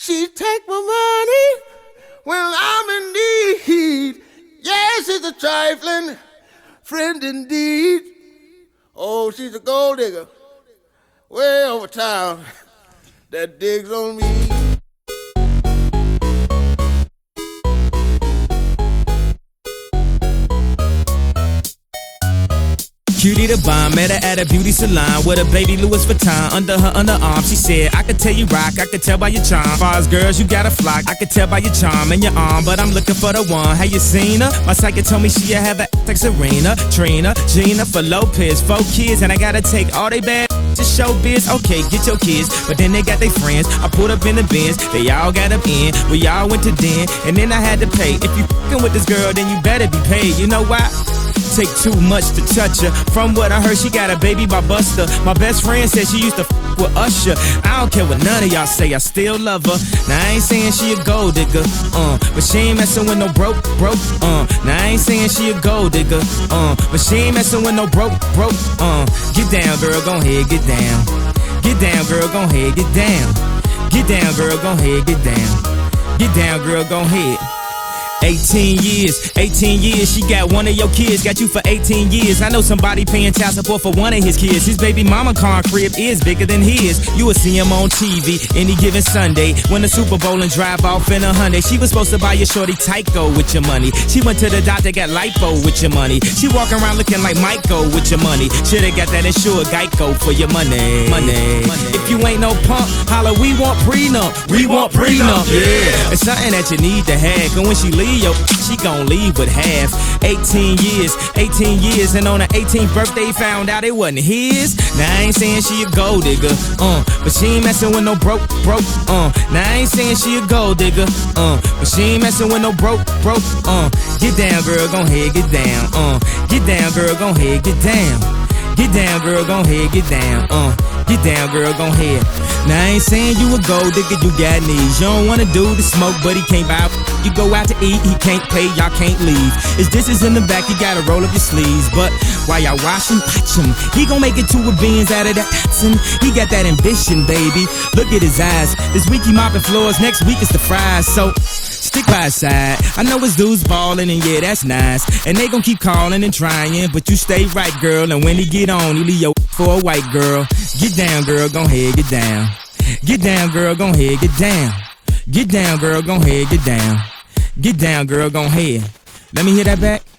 She take my money when I'm in need. Yes, she's a trifling friend indeed. Oh, she's a gold digger way over town that digs on me. Cutie the bomb, met her at a beauty salon with a baby Louis Vuitton under her underarm. She said, I could tell you rock, I could tell by your charm. Far as girls, you got a flock, I could tell by your charm and your arm, but I'm looking for the one. Have you seen her? My psychic told me she have a like Serena, Trina, Gina for Lopez, 4 kids, and I gotta take all they bad to show biz. Okay, get your kids, but then they got their friends. I pulled up in the Benz, they all got up in. We all went to den, and then I had to pay. If you f***ing with this girl, then you better be paid. You know why? Take too much to touch her. From what I heard, she got a baby by Buster. My best friend said she used to f with Usher. I don't care what none of y'all say, I still love her. Now I ain't saying she a gold digger, but she ain't messing with no broke. Now I ain't saying she a gold digger, but she ain't messing with no broke. Get down, girl, gon' head, get down. Get down, girl, gon' head, get down. Get down, girl, gon' head, get down. Get down, girl, gon' head. 18 years, she got one of your kids, got you for 18 years. I know somebody paying child support for one of his kids. His baby mama car crib is bigger than his. You will see him on TV any given Sunday. Win the Super Bowl and drive off in a Hyundai. She was supposed to buy your shorty Tyco with your money. She went to the doctor, got lipo with your money. She walking around looking like Michael with your money. Shoulda got that insured Geico for your money. If you ain't no punk, holla, we want prenup. We want prenup, yeah. It's something that you need to have, cause when she leave, she gon' leave with half. 18 years, and on her 18th birthday found out it wasn't his. Now I ain't saying she a gold digger, but she ain't messing with no broke. Now I ain't saying she a gold digger, but she ain't messing with no broke. Get down, girl, gon' head, get down. Get down, girl, gon' head, get down. Get down, girl, gon' head, get down. Get down, girl, gon' head. Now I ain't saying you a gold digger, you got needs. You don't wanna do the smoke, but he can't buy. You go out to eat, he can't pay, y'all can't leave. His dishes in the back, you gotta roll up your sleeves. But while y'all watch him, he gon' make it to a Benz out of that Datsun. He got that ambition, baby. Look at his eyes. This week he mopping floors, next week it's the fries. So stick by his side. I know his dudes ballin', and yeah, that's nice. And they gon' keep calling and trying, but you stay right, girl. And when he get on, he leave your for a white girl. Get down, girl, gon' head, get down. Get down, girl, gon' head, get down. Get down, girl, gon' head, get down. Get down, girl, gon' head. Let me hear that back.